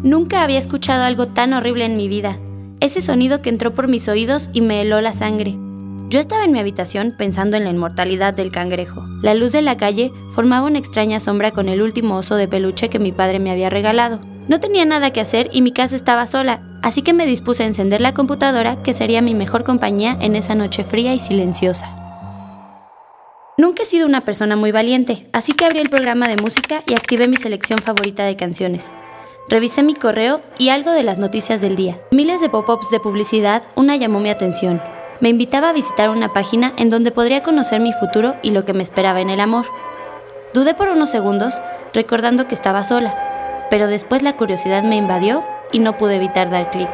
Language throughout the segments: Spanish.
Nunca había escuchado algo tan horrible en mi vida. Ese sonido que entró por mis oídos y me heló la sangre. Yo estaba en mi habitación pensando en la inmortalidad del cangrejo. La luz de la calle formaba una extraña sombra con el último oso de peluche que mi padre me había regalado. No tenía nada que hacer y mi casa estaba sola, así que me dispuse a encender la computadora, que sería mi mejor compañía en esa noche fría y silenciosa. Nunca he sido una persona muy valiente, así que abrí el programa de música y activé mi selección favorita de canciones. Revisé mi correo y algo de las noticias del día. Miles de pop-ups de publicidad, una llamó mi atención. Me invitaba a visitar una página en donde podría conocer mi futuro y lo que me esperaba en el amor. Dudé por unos segundos, recordando que estaba sola, pero después la curiosidad me invadió y no pude evitar dar clic.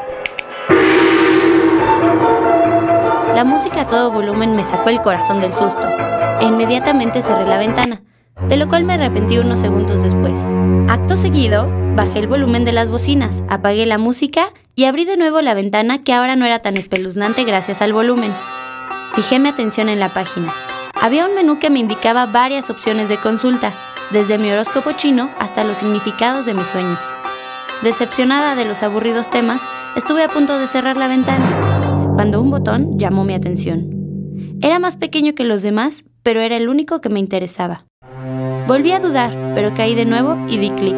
La música a todo volumen me sacó el corazón del susto, e inmediatamente cerré la ventana, de lo cual me arrepentí unos segundos después. Acto seguido, bajé el volumen de las bocinas, apagué la música y abrí de nuevo la ventana, que ahora no era tan espeluznante gracias al volumen. Fijé mi atención en la página. Había un menú que me indicaba varias opciones de consulta, desde mi horóscopo chino hasta los significados de mis sueños. Decepcionada de los aburridos temas, estuve a punto de cerrar la ventana, cuando un botón llamó mi atención. Era más pequeño que los demás, pero era el único que me interesaba. Volví a dudar, pero caí de nuevo y di clic.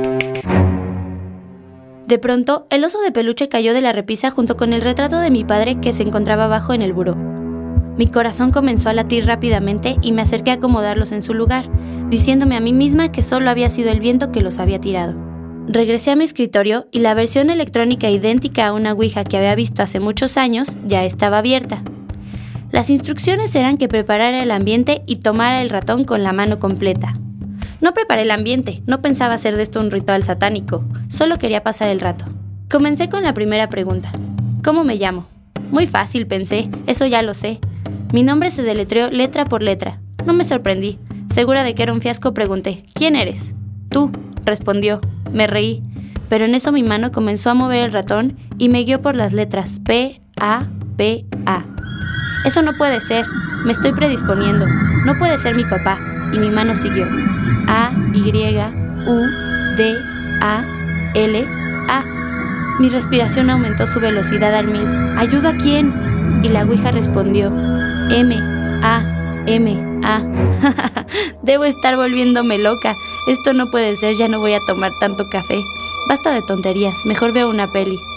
De pronto, el oso de peluche cayó de la repisa junto con el retrato de mi padre, que se encontraba abajo en el buró. Mi corazón comenzó a latir rápidamente y me acerqué a acomodarlos en su lugar, diciéndome a mí misma que solo había sido el viento que los había tirado. Regresé a mi escritorio y la versión electrónica idéntica a una ouija que había visto hace muchos años ya estaba abierta. Las instrucciones eran que preparara el ambiente y tomara el ratón con la mano completa. No preparé el ambiente, no pensaba hacer de esto un ritual satánico, solo quería pasar el rato. Comencé con la primera pregunta. ¿Cómo me llamo? Muy fácil, pensé, eso ya lo sé. Mi nombre se deletreó letra por letra. No me sorprendí. Segura de que era un fiasco, pregunté, ¿quién eres? Tú, respondió. Me reí, pero en eso mi mano comenzó a mover el ratón y me guió por las letras P, A, P, A. Eso no puede ser, me estoy predisponiendo. No puede ser mi papá. Y mi mano siguió. A, Y, U, D, A, L, A. Mi respiración aumentó su velocidad al 1000. ¿Ayuda a quién? Y la ouija respondió. M, A, M, A. Debo estar volviéndome loca. Esto no puede ser, ya no voy a tomar tanto café. Basta de tonterías, mejor veo una peli.